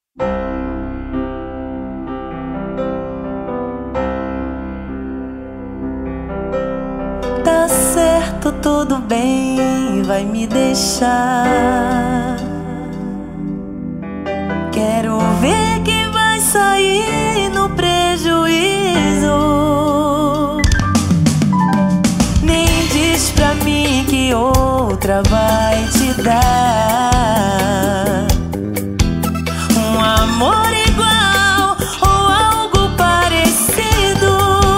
Tá certo, tudo bem, vai me deixar. Quero ver quem vai sair no prejuízo. Nem diz pra mim que outra vai te dar um amor igual ou algo parecido.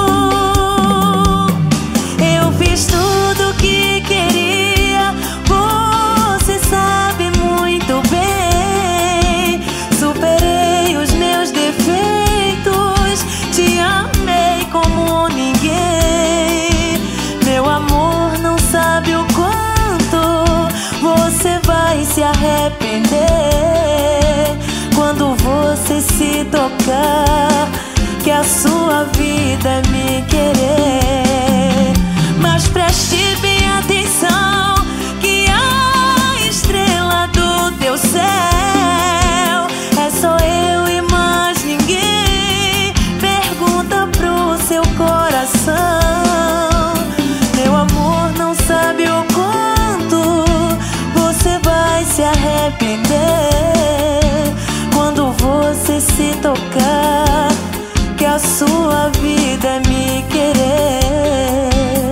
Eu fiz tudo que queria, você sabe muito bem. Superei os meus defeitos, te amei como ninguém. Meu amor, não sabe o quanto você vai se arrepender quando você se tocar que a sua vida é me querer. Mas preste bem atenção, que a estrela do teu céu é só eu e mais ninguém. Pergunta pro seu coração. Meu amor, não sabe o quanto você vai se arrepender quando você se tocar que a sua vida é me querer.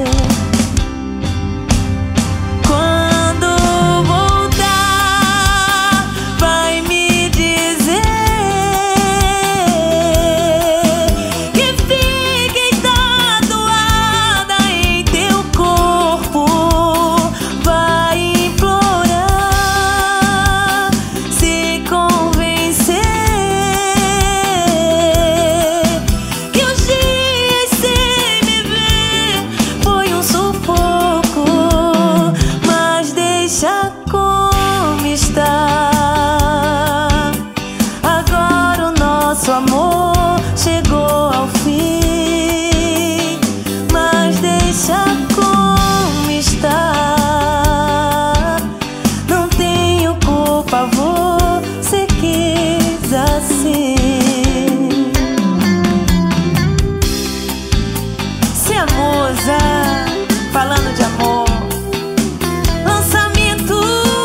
Quando voltar, vai me dizer que fiquei tatuada em teu corpo. Vai implorar, se convencer que os dias sem me ver foi um sufoco. Mas deixa como está. Agora o nosso amor chegou ao fim. Mas deixa como está. Não tenho culpa, você quis assim. Se a musa falando de amor, lançamento.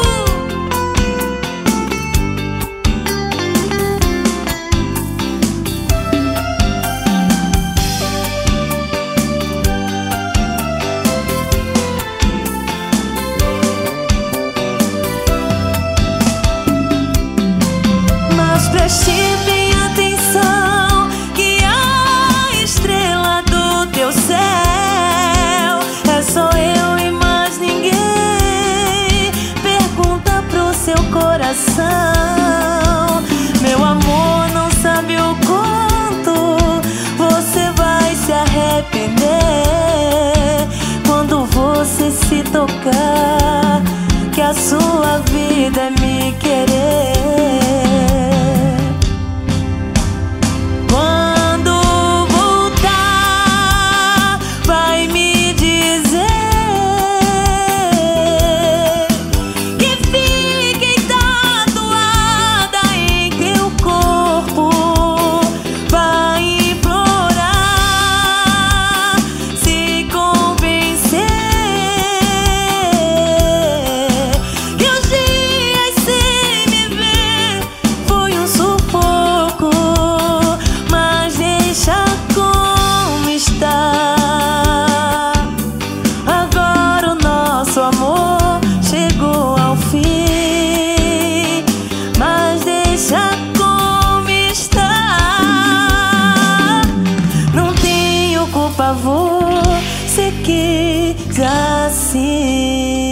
Mas preste bem atenção, que a estrela do teu céu é só eu e mais ninguém. Pergunta pro seu coração. Meu amor, não sabe o quanto você vai se arrepender quando você se tocar que a sua vida é me querer. Quando voltar, vai me dizer que fiquei tatuada em teu corpo. Vai implorar, se convencer que os dias sem me ver foi um sufoco. Mas deixa como está. Agora o nosso amor chegou ao fim. Mas deixa como está. Não tenho culpa, você quis assim.